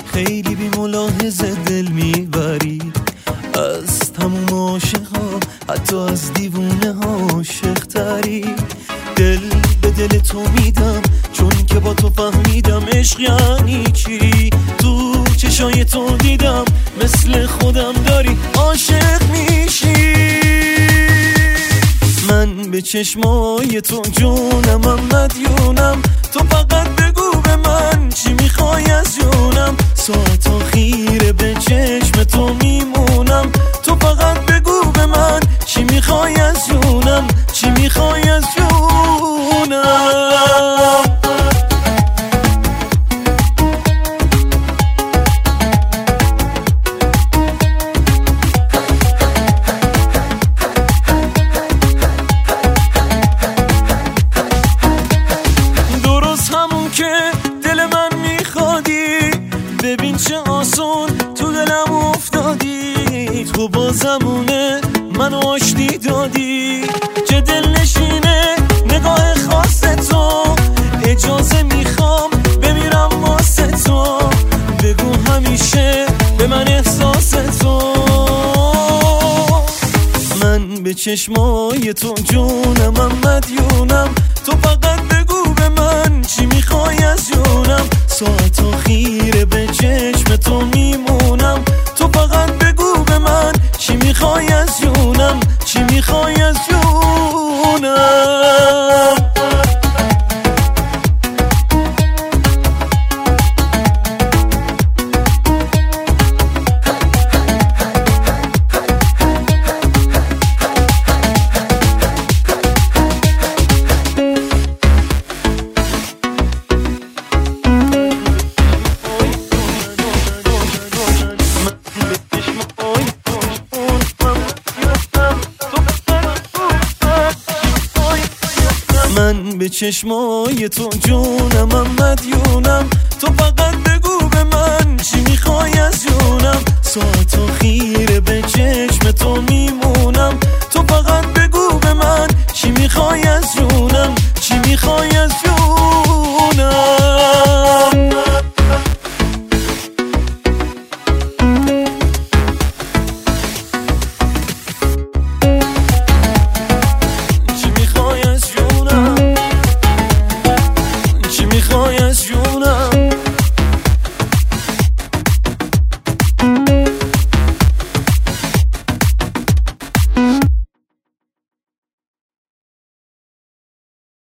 خیلی بی ملاحظه دل میبری از تموم عاشقا، حتی از دیوونه ها عاشق تری. دل به دل تو میدم چون که با تو فهمیدم عشق یعنی چی. تو چشای تو دیدم مثل خودم داری عاشق میشی. من به چشمای تو جونم مدیونم، تو فقط بگو به من چی میخوای از جونم. ساعت خیره به چشم تو میمونم، تو فقط بگو به من چی میخوای از جونم، چی میخوای از جونم. ببین چه آسون تو دلم افتادی، تو با زمونه منو آشتی دادی. چه دل نشینه نگاه خاص تو، اجازه میخوام بمیرم واسه تو. بگو همیشه به من احساس تو. من به چشمای تو جونم مدیونم، تو فقط بگو به من چی میخوای از جونم. ساعت خیره به چشم تو میمونم، تو فقط بگو به من چی میخوای از جونم، چی میخوای از جونم. من به چشمای تو جونم مدیونم، تو فقط بگو به من چی میخوای از جونم. ساعت خیره به چشم تو میمونم، تو فقط بگو به من چی میخوای از جونم، چی میخوای از جونم. چی میخوای از جونم، چی میخوای از جونم.